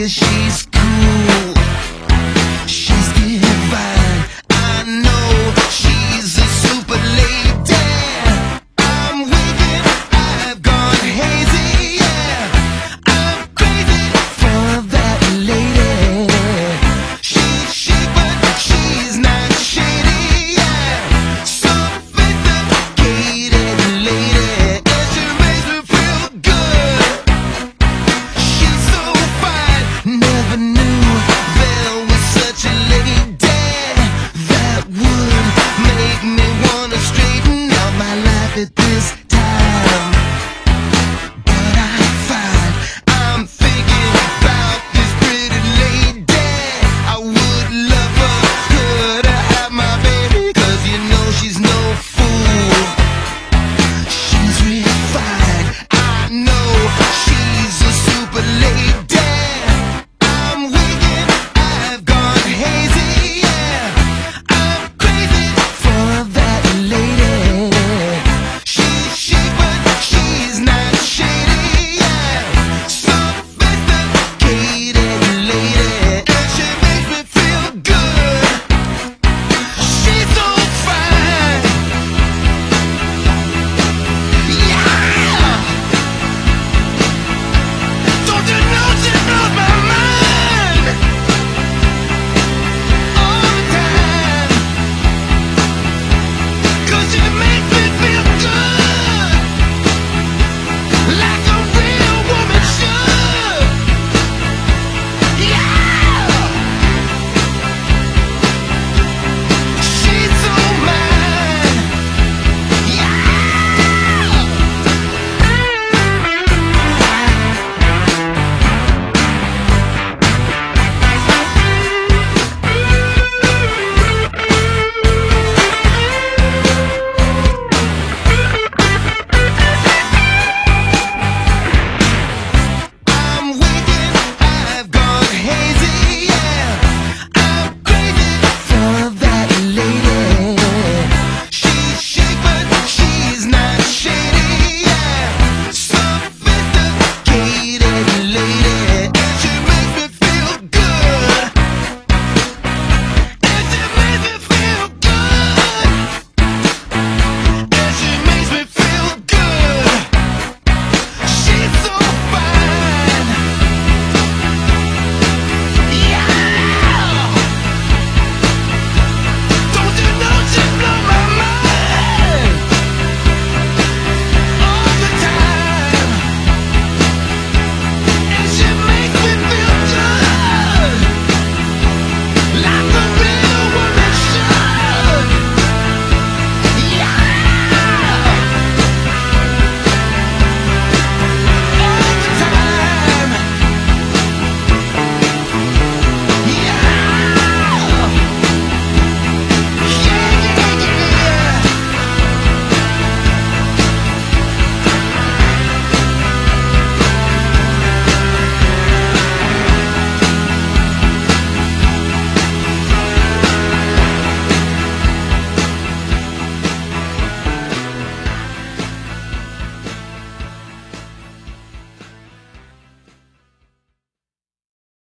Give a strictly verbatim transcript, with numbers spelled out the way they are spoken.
says she's cool, she's divine. I know she's a super lady. I'm wicked, I've gone hazy, yeah. I'm crazy for that lady. She's chic but she's not shady, yeah. Sophisticated lady, and she makes me feel good. She's so fine, never knew there was such a lady that would make me wanna straighten out my life at this time. But I find I'm thinking about this pretty lady. I would love for her to have my baby, 'cause you know she's no fool. She's refined, I know she's a super lady. I'm wicked, I've gone hazy, yeah. I'm crazy for that lady. She's chic but she's not shady, yeah. Sophisticated